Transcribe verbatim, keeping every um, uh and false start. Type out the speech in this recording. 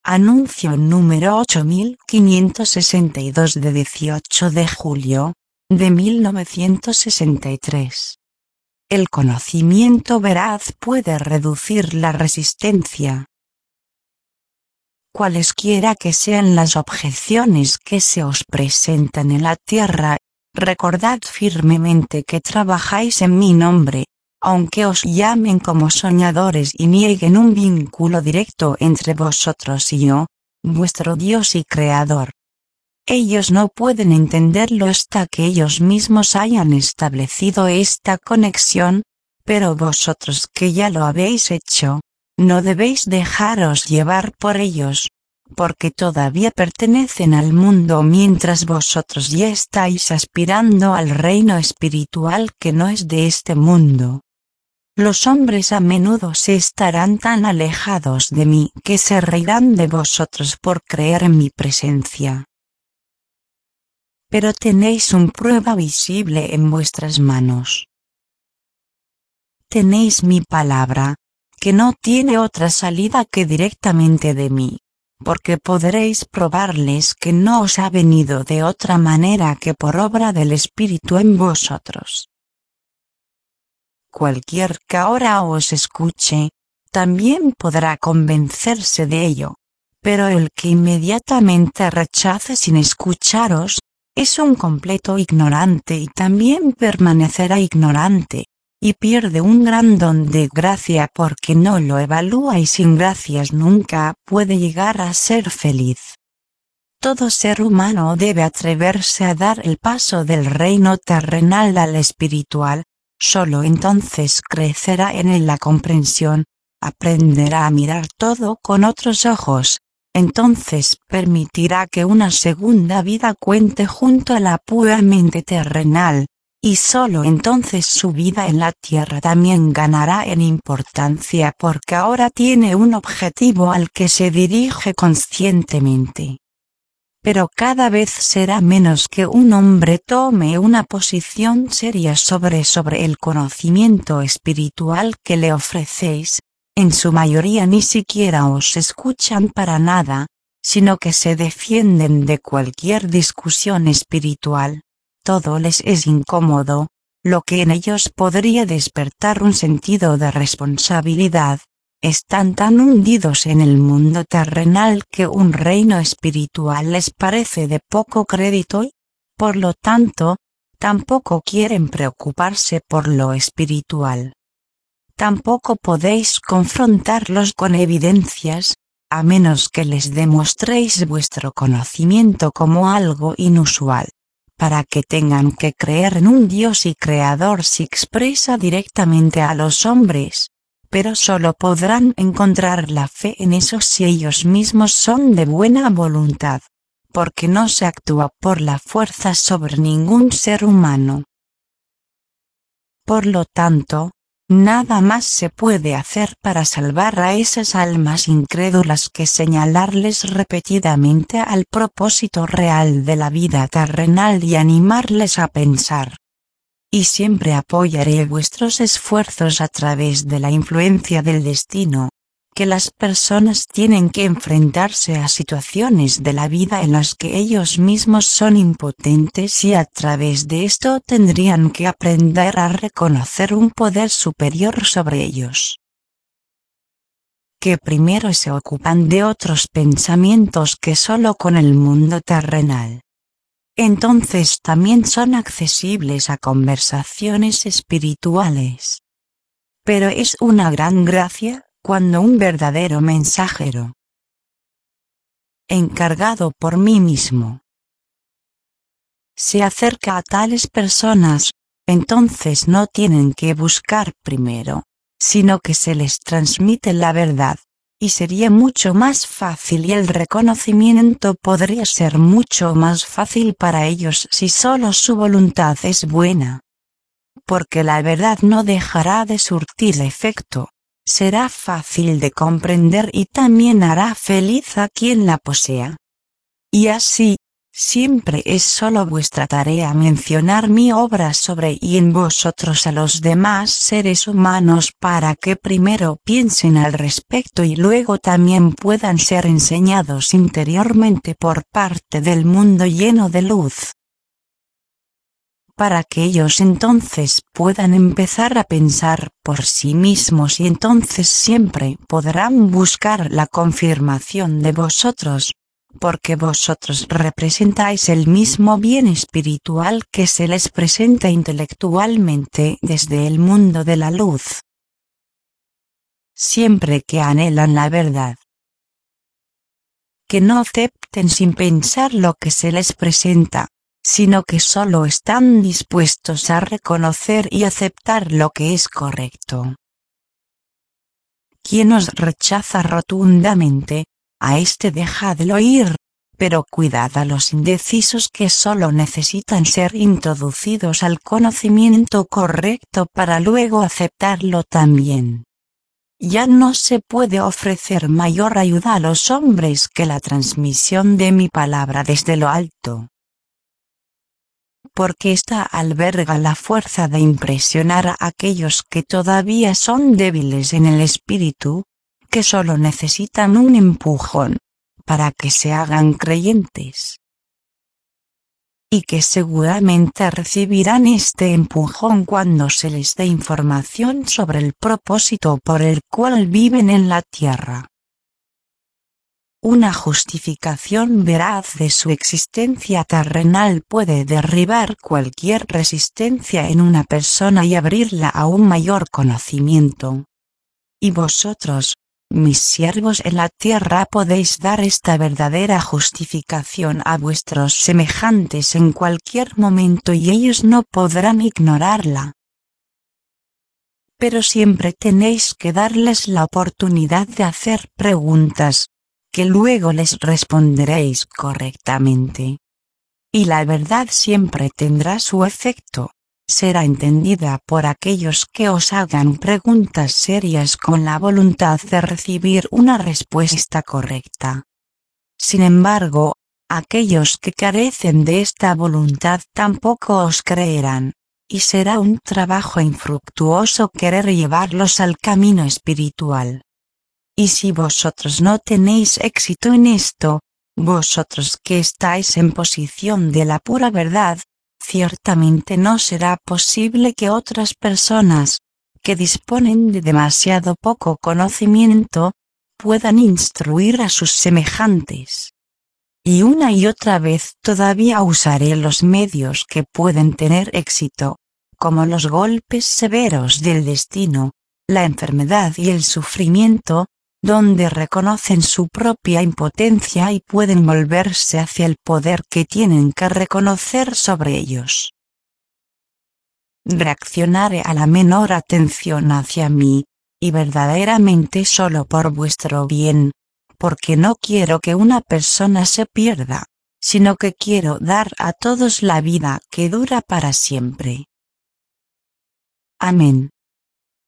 Anuncio número ocho mil quinientos sesenta y dos de dieciocho de julio de mil novecientos sesenta y tres. El conocimiento veraz puede reducir la resistencia. Cualesquiera que sean las objeciones que se os presentan en la tierra, recordad firmemente que trabajáis en mi nombre, aunque os llamen como soñadores y nieguen un vínculo directo entre vosotros y yo, vuestro Dios y Creador. Ellos no pueden entenderlo hasta que ellos mismos hayan establecido esta conexión, pero vosotros que ya lo habéis hecho, no debéis dejaros llevar por ellos, porque todavía pertenecen al mundo mientras vosotros ya estáis aspirando al reino espiritual que no es de este mundo. Los hombres a menudo se estarán tan alejados de mí que se reirán de vosotros por creer en mi presencia. Pero tenéis una prueba visible en vuestras manos. Tenéis mi palabra, que no tiene otra salida que directamente de mí, porque podréis probarles que no os ha venido de otra manera que por obra del Espíritu en vosotros. Cualquier que ahora os escuche, también podrá convencerse de ello, pero el que inmediatamente rechace sin escucharos, es un completo ignorante y también permanecerá ignorante, y pierde un gran don de gracia porque no lo evalúa y sin gracias nunca puede llegar a ser feliz. Todo ser humano debe atreverse a dar el paso del reino terrenal al espiritual. Solo entonces crecerá en él la comprensión, aprenderá a mirar todo con otros ojos, entonces permitirá que una segunda vida cuente junto a la pura mente terrenal, y solo entonces su vida en la tierra también ganará en importancia porque ahora tiene un objetivo al que se dirige conscientemente. Pero cada vez será menos que un hombre tome una posición seria sobre sobre el conocimiento espiritual que le ofrecéis, en su mayoría ni siquiera os escuchan para nada, sino que se defienden de cualquier discusión espiritual, todo les es incómodo, lo que en ellos podría despertar un sentido de responsabilidad. Están tan hundidos en el mundo terrenal que un reino espiritual les parece de poco crédito y, por lo tanto, tampoco quieren preocuparse por lo espiritual. Tampoco podéis confrontarlos con evidencias, a menos que les demostréis vuestro conocimiento como algo inusual, para que tengan que creer en un Dios y Creador si expresa directamente a los hombres. Pero solo podrán encontrar la fe en eso si ellos mismos son de buena voluntad, porque no se actúa por la fuerza sobre ningún ser humano. Por lo tanto, nada más se puede hacer para salvar a esas almas incrédulas que señalarles repetidamente al propósito real de la vida terrenal y animarles a pensar. Y siempre apoyaré vuestros esfuerzos a través de la influencia del destino, que las personas tienen que enfrentarse a situaciones de la vida en las que ellos mismos son impotentes y a través de esto tendrían que aprender a reconocer un poder superior sobre ellos. Que primero se ocupan de otros pensamientos que solo con el mundo terrenal. Entonces también son accesibles a conversaciones espirituales. Pero es una gran gracia cuando un verdadero mensajero, encargado por mí mismo, se acerca a tales personas, entonces no tienen que buscar primero, sino que se les transmite la verdad. Y sería mucho más fácil y el reconocimiento podría ser mucho más fácil para ellos si solo su voluntad es buena. Porque la verdad no dejará de surtir efecto, será fácil de comprender y también hará feliz a quien la posea. Y así, Siempre es solo vuestra tarea mencionar mi obra sobre y en vosotros a los demás seres humanos para que primero piensen al respecto y luego también puedan ser enseñados interiormente por parte del mundo lleno de luz. Para que ellos entonces puedan empezar a pensar por sí mismos y entonces siempre podrán buscar la confirmación de vosotros. Porque vosotros representáis el mismo bien espiritual que se les presenta intelectualmente desde el mundo de la luz. Siempre que anhelan la verdad, que no acepten sin pensar lo que se les presenta, sino que solo están dispuestos a reconocer y aceptar lo que es correcto. Quien os rechaza rotundamente, a este dejadlo ir, pero cuidad a los indecisos que solo necesitan ser introducidos al conocimiento correcto para luego aceptarlo también. Ya no se puede ofrecer mayor ayuda a los hombres que la transmisión de mi palabra desde lo alto. Porque ésta alberga la fuerza de impresionar a aquellos que todavía son débiles en el espíritu, que solo necesitan un empujón, para que se hagan creyentes. Y que seguramente recibirán este empujón cuando se les dé información sobre el propósito por el cual viven en la tierra. Una justificación veraz de su existencia terrenal puede derribar cualquier resistencia en una persona y abrirla a un mayor conocimiento. Y vosotros, mis siervos en la tierra, podéis dar esta verdadera justificación a vuestros semejantes en cualquier momento y ellos no podrán ignorarla. Pero siempre tenéis que darles la oportunidad de hacer preguntas, que luego les responderéis correctamente. Y la verdad siempre tendrá su efecto. Será entendida por aquellos que os hagan preguntas serias con la voluntad de recibir una respuesta correcta. Sin embargo, aquellos que carecen de esta voluntad tampoco os creerán, y será un trabajo infructuoso querer llevarlos al camino espiritual. Y si vosotros no tenéis éxito en esto, vosotros que estáis en posición de la pura verdad, ciertamente no será posible que otras personas, que disponen de demasiado poco conocimiento, puedan instruir a sus semejantes. Y una y otra vez todavía usaré los medios que pueden tener éxito, como los golpes severos del destino, la enfermedad y el sufrimiento, donde reconocen su propia impotencia y pueden volverse hacia el poder que tienen que reconocer sobre ellos. Reaccionaré a la menor atención hacia mí, y verdaderamente solo por vuestro bien, porque no quiero que una persona se pierda, sino que quiero dar a todos la vida que dura para siempre. Amén.